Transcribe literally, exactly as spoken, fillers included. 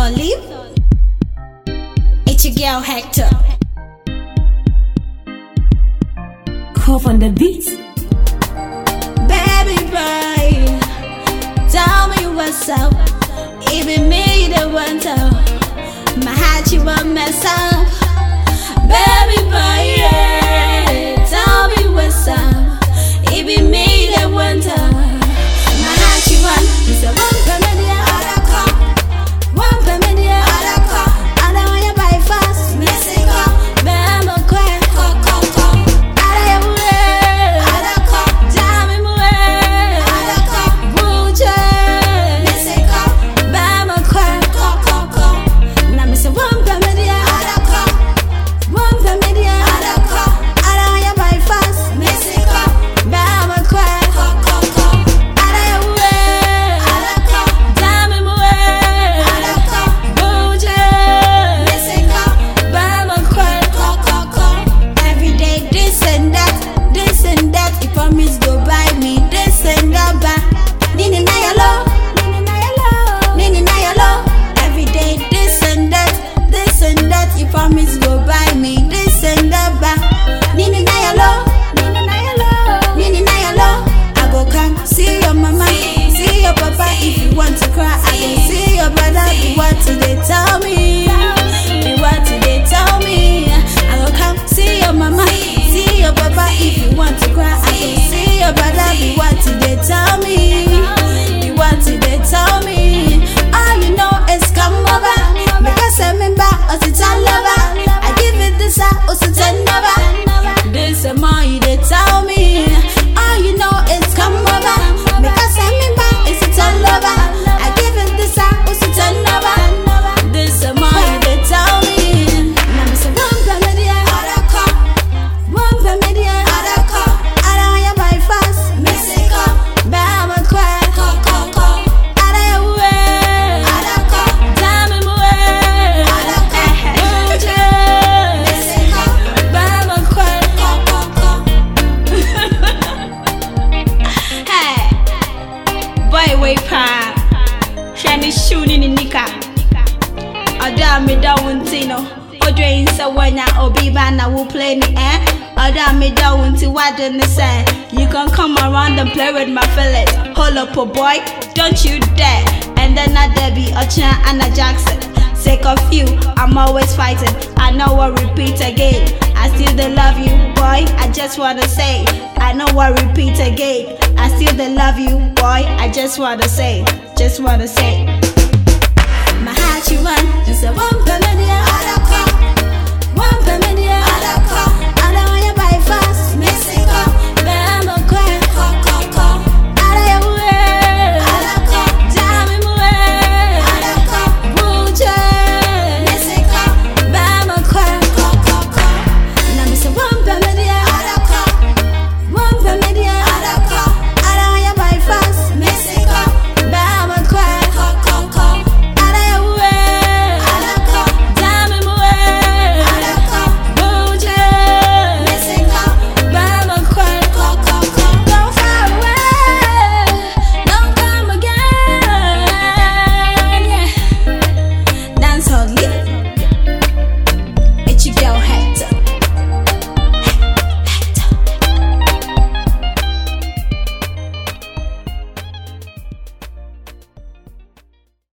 Olive. It's your girl Hector. Cough on the beat. Baby boy, tell me what's up. Even me the one tell. My heart you won't mess up. Baby boy, yeah, tell me what's up. Even me the one tell. My heart you want. You say one penny, other car. One penny, other car. I don't want you buy fast. Mexico, Bama Quay, Coco, Coco. I don't want other car. Jammy Mue, other car. Buja, Mexico, Bama Quay, Coco, Coco. Now me say one penny, other car. One penny, other car. I don't want you buy fast. Mexico, Bama Quay, Coco, Coco. I don't want other car. Jammy Mue, other car. Buja, Mexico, Bama Quay, Coco, Coco. Every day this and that, this and that. You promise go buy me this and that, but Nini na yellow, Nini na yellow, Nini na yellow. Every day this and that, this and that. You promise go buy me this and that, but Nini na yellow, Nini na yellow, Nini na yellow. I go come see your mama, see your papa. If you want to cry, I can see your brother. Be what they tell me, be what they tell me. I go come see your mama, see your papa. If you want to cry, I can see your brother. Be what they tell me, be what they tell me. All you know is come over, because I'm in back, or it's all over. I give it this out, or it's never. This and more you they tell me. All you know is come over, because I'm in back, it's all over. I give it this out, or it's never. This and more you they tell me. Now me say one penny, other car. One penny, other car. I don't want you buy fast. Mexico, Bama Quay, Coco, Coco. I don't want other car. Jammy Mue, other car. Buja, Mexico, Bama Quay, Coco, Coco. Hey, boy, wait, pa. Shani shooting in Nika. Oda me down tino. Odre insa wanya obi bana will play me eh. Oda me down to what didn't say. You can come around and play with my feelings. Hold up, oh boy, don't you dare. And then I Debbie, Ocha, and a Jackson. Sake of you, I'm always fighting. I know I repeat again. I still they love you, boy. I just wanna say. I know I repeat again. I still they love you, boy. I just wanna say, just wanna say. My heart you want, you say, whoa.